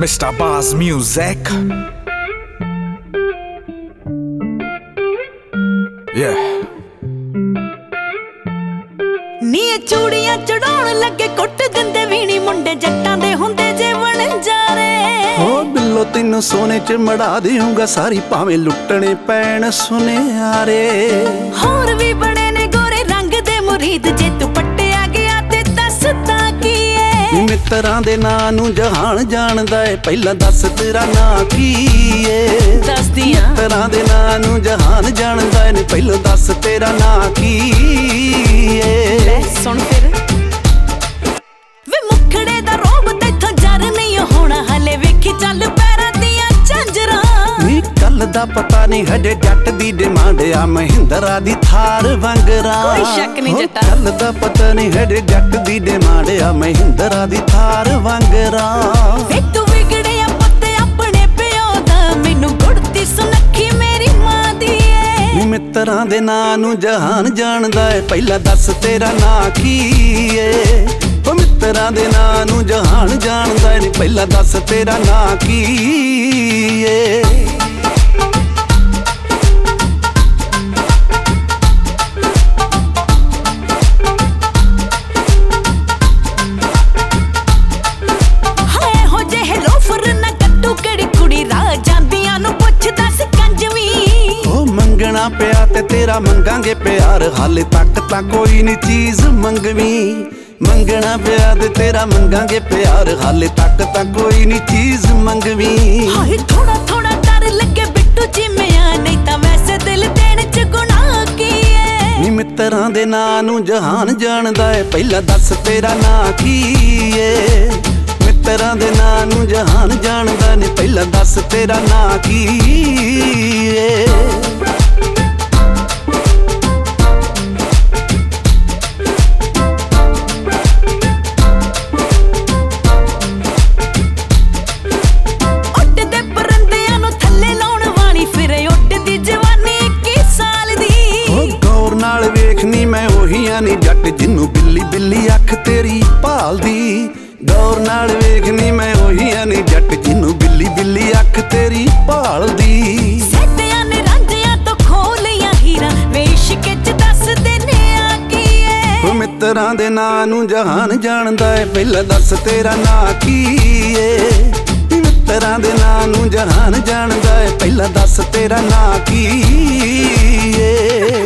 Mr. Buzz Music. Yeah. ਨੀ ਚੂੜੀਆਂ ਚੜਾਉਣ ਲੱਗੇ ਕੁੱਟ ਦਿੰਦੇ ਵੀਣੀ ਮੁੰਡੇ ਜੱਟਾਂ ਦੇ ਹੁੰਦੇ ਜੇ ਵਣਜਾਰੇ। ਹੋ ਬਿੱਲੋ ਤੈਨੂੰ ਸੋਨੇ ਚ ਮੜਾ ਦੇਊਂਗਾ ਸਾਰੀ ਭਾਵੇਂ ਲੁੱਟਣੇ ਪੈਣ ਸੁਨਿਆਰੇ। ਹੋਰ ਵੀ ਬੜੇ ਨੇ ਗੋਰੇ ਰੰਗ ਦੇ ਮੁਰੀਦ ਜੇ ਤੂੰ ਪੱਟਿਆ ਗਿਆ ਤੇ ਦੱਸਦਾ ਕੀ ਏ। ਮਿੱਤਰਾਂ ਦੇ ਨਾਂ ਨੂੰ ਜਹਾਨ ਜਾਣਦਾ ਏ ਪਹਿਲਾਂ ਦੱਸ ਤੇਰਾ ਨਾਂ ਕੀ ਏ। ਦੱਸਦੀਆਂ ਮਿੱਤਰਾਂ ਦੇ ਨਾਂ ਨੂੰ ਜਹਾਨ ਜਾਣਦਾ ਏ ਪਹਿਲਾਂ ਦੱਸ ਤੇਰਾ ਨਾਂ ਕੀ ਏ। ਲੈ ਸੁਣ ਫਿਰ ਵੇ ਮੁਖੜੇ ਦਾ ਰੋਬ ਤੇਥੋਂ ਜਰ ਨਹੀਂ ਹੋਣਾ ਹਲੇ ਵੇਖੀ ਚੱਲ ਪੈਰਾਂ ਦੀਆਂ ਝਾਂਜਰਾਂ। ਨੀ ਕੱਲ ਦਾ ਪਤਾ ਨਹੀਂ ਹਜੇ ਜੱਟ ਦੀ ਡਿਮਾਂਡ ਆ ਮਹਿੰਦਰਾ ਦੀ ਥਾਰ ਵਾਂਗਰਾ। ਕੋਈ ਸ਼ੱਕ ਨਹੀਂ ਜੱਟਾ ਕੱਲ ਦਾ ਪਤਾ ਨਹੀਂ ਹਜੇ ਜੱਟ ਦੀ ਡਿਮਾਂਡ ਆ ਮਹਿੰਦਰਾ ਦੀ ਥਾਰ ਵਾਂਗਰਾ। ਵੇ ਤੂੰ ਵਿਗੜਿਆ ਪੁੱਤ ਆਪਣੇ ਪਿਓ ਦਾ ਮੈਨੂੰ ਗੁੜਤੀ ਸੁਨੱਖੀ ਮੇਰੀ ਮਾਂ ਦੀ ਏ। ਨੀ ਮਿੱਤਰਾਂ ਦੇ ਨਾਂ ਨੂੰ ਜਹਾਨ ਜਾਣਦਾ ਏ ਪਹਿਲਾਂ ਦੱਸ ਤੇਰਾ ਨਾਂ ਕੀ ਏ। ਉਹ ਮਿੱਤਰਾਂ ਦੇ ਨਾਂ ਨੂੰ ਜਹਾਨ ਜਾਣਦਾ ਏ ਪਹਿਲਾਂ ਦੱਸ ਤੇਰਾ ਨਾਂ ਕੀ ਏ। ਮੰਗਣਾ ਪਿਆ ਤੇ ਤੇਰਾ ਮੰਗਾਂਗੇ ਪਿਆਰ ਹਾਲੇ ਤੱਕ ਤਾਂ ਕੋਈ ਨਹੀਂ ਚੀਜ਼ ਮੰਗਵੀਂ। ਮੰਗਣਾ ਪਿਆ ਤੇ ਤੇਰਾ ਮੰਗਾਂਗੇ ਪਿਆਰ ਹਾਲੇ ਤੱਕ ਤਾਂ ਕੋਈ ਨਹੀਂ ਚੀਜ਼ ਮੰਗਵੀਂ। ਹਾਏ ਥੋੜਾ ਥੋੜਾ ਡਰ ਲੱਗੇ ਬਿੱਟੂ ਜਿਮਿਆ ਨਹੀਂ ਤਾਂ ਵੈਸੇ ਦਿਲ ਦੇਣ ਚ ਗੁਨਾਹ ਕੀ ਏ। ਨੀ ਮਿੱਤਰਾਂ ਦੇ ਨਾਂ ਨੂੰ ਜਹਾਨ ਜਾਣਦਾ ਏ ਪਹਿਲਾਂ ਦੱਸ ਤੇਰਾ ਨਾਂ ਕੀ ਏ। ਮਿੱਤਰਾਂ ਦੇ ਨਾਂ ਨੂੰ ਜਹਾਨ ਜਾਣਦਾ ਨੇ ਪਹਿਲਾਂ ਦੱਸ ਤੇਰਾ ਨਾਂ ਕੀ ਏ। ਨਾਲ ਵੇਖਨੀ ਮੈਂ ਉਹੀ ਆ ਨੀ ਜੱਟ ਜਿੰਨੂੰ ਬਿੱਲੀ ਬਿੱਲੀ ਅੱਖ ਤੇਰੀ ਭਾਲਦੀ। ਗੌਰ ਨਾਲ ਵੇਖਨੀ ਮੈਂ ਉਹੀ ਆ ਨੀ ਜੱਟ ਜਿੰਨੂੰ ਬਿੱਲੀ ਬਿੱਲੀ ਅੱਖ ਤੇਰੀ ਭਾਲਦੀ। ਸੱਤਿਆਂ ਨੇ ਰਾਂਝਿਆਂ ਤੋਂ ਖੋਲੀਆਂ ਹੀਰਾਂ ਵੇ ਇਸ਼ਕ ਚ ਦੱਸਦੇ ਨੇ ਆ ਕੀ ਏ। ਉਹ ਮਿੱਤਰਾਂ ਦੇ ਨਾਂ ਨੂੰ ਜਹਾਨ ਜਾਣਦਾ ਏ ਪਹਿਲਾਂ ਦੱਸ ਤੇਰਾ ਨਾਂ ਕੀ ਏ। ਮਿੱਤਰਾਂ ਦੇ ਨਾਂ ਨੂੰ ਜਹਾਨ ਜਾਣਦਾ ਏ ਪਹਿਲਾਂ ਦੱਸ ਤੇਰਾ ਨਾਂ ਕੀ ਏ।